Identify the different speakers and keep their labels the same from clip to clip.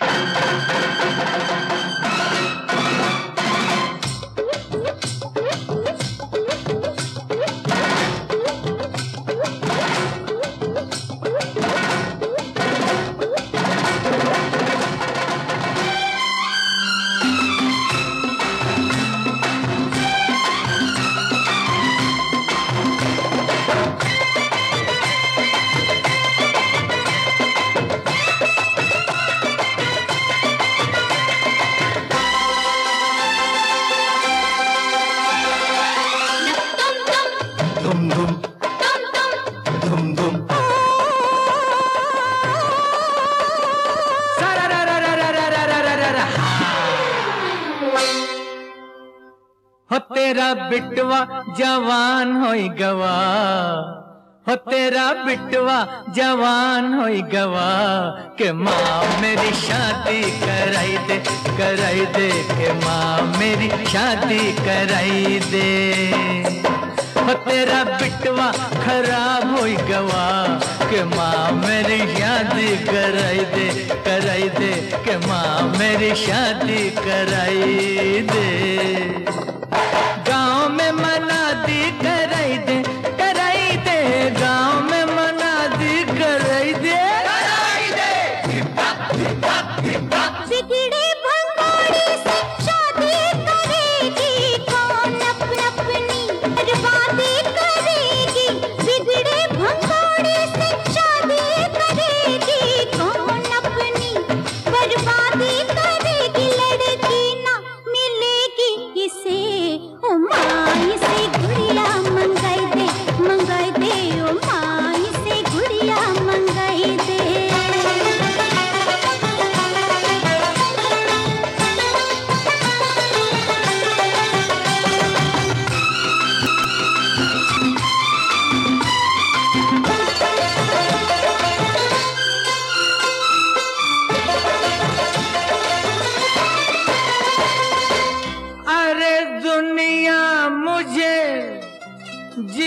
Speaker 1: हो तेरा बिटवा जवान होई गवा, हो तेरा बिटवा जवान होई गवा, के माँ मेरी शादी कराई दे, कराई दे, के माँ मेरी शादी कराई दे। हो तेरा बिटवा खराब होई गवा, के माँ मेरी शादी कराई दे, कराई दे, के माँ मेरी शादी कराई दे। गाँव में मना दी कराई दे, कराई दे, गाँव में मना दी कराई दे, कराई दे।
Speaker 2: बिगड़े भंगोड़े से शादी करेगी कौन अपनी बर्बादी करेगी। बिगड़े भंगोड़े से शादी करेगी कौन अपनी बर्बादी करेगी। लड़की ना मिलेगी इसे ओ माई से गुड़िया मंगाई दे, मंगाई दे, ओ माई से गुड़िया मंगाई दे।
Speaker 1: अरे दुनिया मुझे जी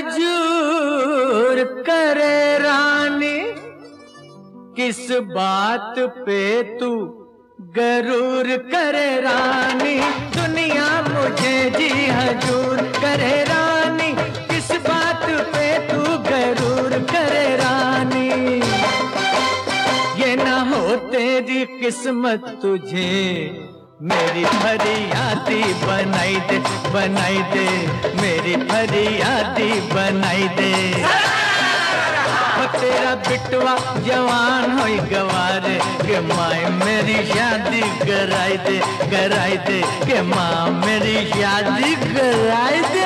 Speaker 1: हजूर करे रानी, किस बात पे तू गरूर करे रानी। दुनिया मुझे जी हजूर करे रानी, किस बात पे तू गरूर करे रानी। ये ना हो तेरी किस्मत तुझे मेरी फरियादी बनाई दे, बनाई दे, मेरी फरियादी बनाई दे। हो तेरा बिटवा जवान होई गवारे, के माँ मेरी शादी कराई दे, कराई दे, के माँ मेरी शादी कराई दे।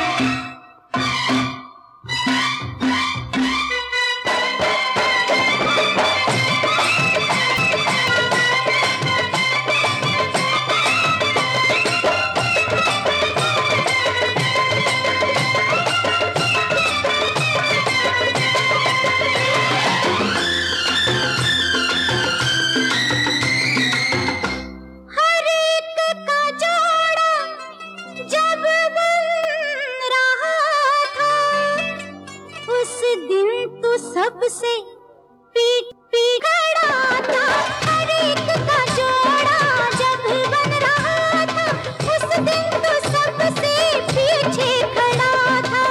Speaker 2: सबसे पीठ पीठ खड़ा था, हर एक का जोड़ा जब बन रहा था, उस दिन तो सबसे पीछे खड़ा था।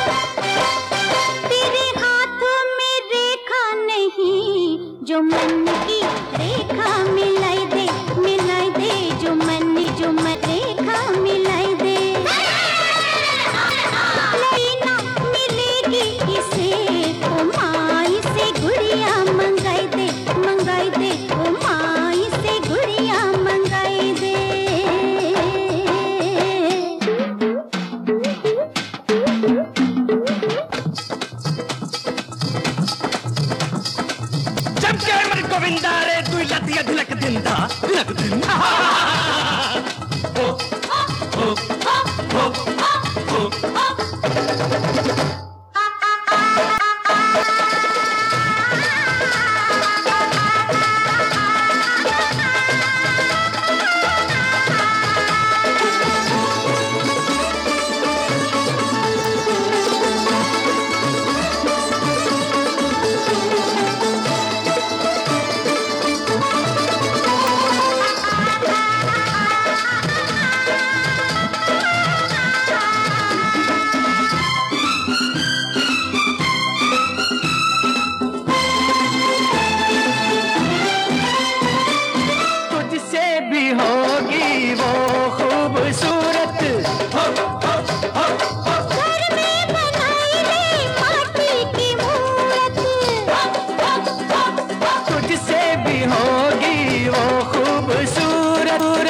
Speaker 2: तेरे हाथों में रेखा नहीं, जो मन की रेखा मिलाई दे, मिलाई दे, जो मन रेखा मिलाई दे। लेना मिलेगी इसे ओ माई से गुड़िया मंगाई दे, मंगाई दे, ओ माई से गुड़िया मंगाई दे।
Speaker 3: चमके मर गोविंदा रे तू लतिया धिलक दिंदा, धिलक दिंदा। ओ ओ ओ ओ ओ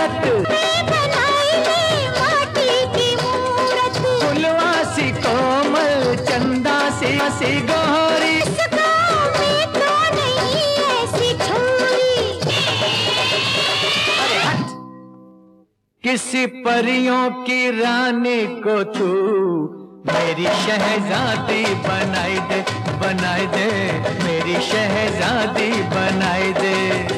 Speaker 1: सूरत
Speaker 2: मैं बनाई ले माटी की मूरत,
Speaker 1: फुलवा सी कोमल चंदा सी गोरी,
Speaker 2: इस गाँव में तो नहीं ऐसी छोरी।
Speaker 1: किसी परियों की रानी को तू मेरी शहजादी बनाई दे, बनाई दे, मेरी शहजादी बनाई दे।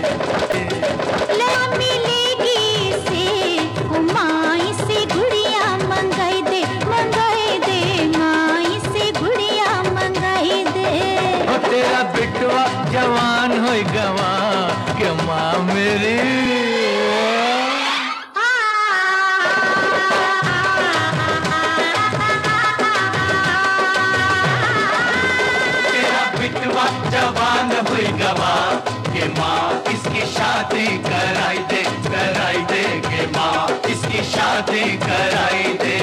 Speaker 2: ला मिलेगी से माई से गुड़िया मंगाई दे, मंगाई दे, माई से गुड़िया मंगाई दे।
Speaker 1: ओ तेरा बिटवा जवान होई गवा के माँ मेरी, जवान हुई गवा के माँ इसकी शादी कराई दे, कराई दे के माँ इसकी शादी कराई दे।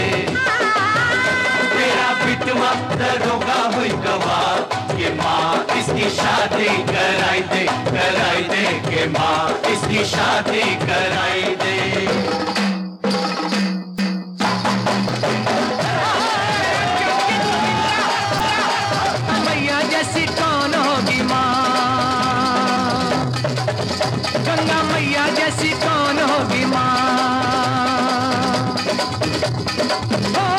Speaker 1: तेरा बिटवा दरोगा हुई गवा के माँ इसकी शादी कराई दे, कराई दे के माँ इसकी शादी कराई दे। गंगा मैया जैसी कौन होगी माँ।